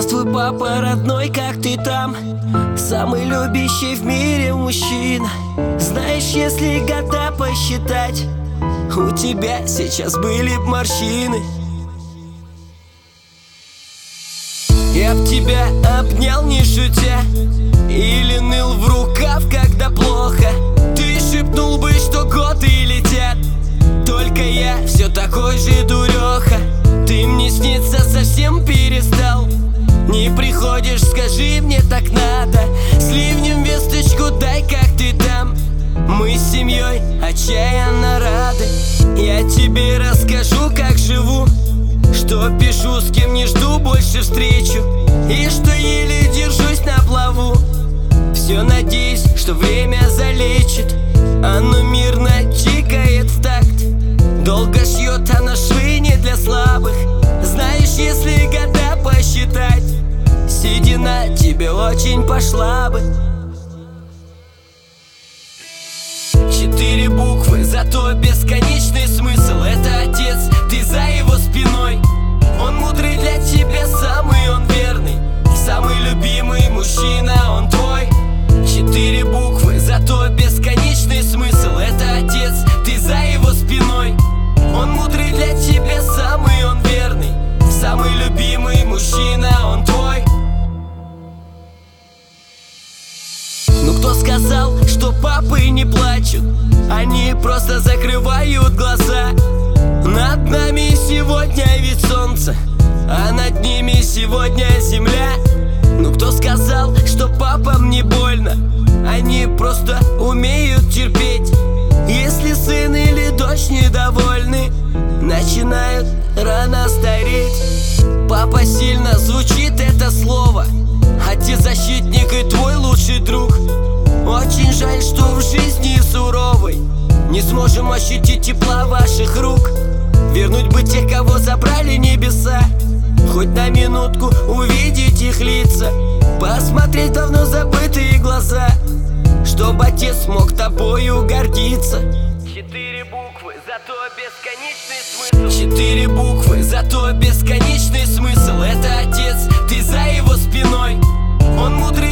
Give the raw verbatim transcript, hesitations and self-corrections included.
Здравствуй, папа родной, как ты там? Самый любящий в мире мужчина. Знаешь, если года посчитать, у тебя сейчас были б морщины. Я б тебя обнял, не шутя, или ныл в рукав, когда плохо. Ты шепнул бы, что годы летят, только я все такой же дуреха. Ты мне снится совсем перестал. Не приходишь, скажи, мне так надо. С ливнем весточку дай, как ты там. Мы с семьей отчаянно рады. Я тебе расскажу, как живу, что пишу, с кем не жду больше встречу, и что еле держусь на плаву. Все надеюсь, что время залечит. Оно мирно тикает в такт. Долго шьет оно швы не для слабых. Знаешь, если года посчитать, седина тебе очень пошла бы. Четыре буквы, зато бесконечный смысл. Это отец, ты за его спиной. Он мудрый для тебя, самый он верный, самый любимый мужчина, он твой. Четыре буквы, зато бесконечный смысл. Это отец, ты за его спиной. Он мудрый для тебя, самый он верный, самый любимый мужчина, он твой. Ну кто сказал, что папы не плачут? Они просто закрывают глаза. Над нами сегодня ведь солнце, а над ними сегодня земля. Ну кто сказал, что папам не больно? Они просто умеют терпеть. Если сын или дочь недовольны, начинают рано стареть. Папа сильно звучит это слово. Отец защитник и твой лучший друг. Очень жаль, что в жизни суровой не сможем ощутить тепла ваших рук. Вернуть бы тех, кого забрали небеса, хоть на минутку увидеть их лица, посмотреть давно забытые глаза, чтоб отец мог тобою гордиться. Четыре буквы, зато бесконечный смысл. Четыре буквы, зато бесконечный смысл. Это отец, ты за его спиной. Он мудрый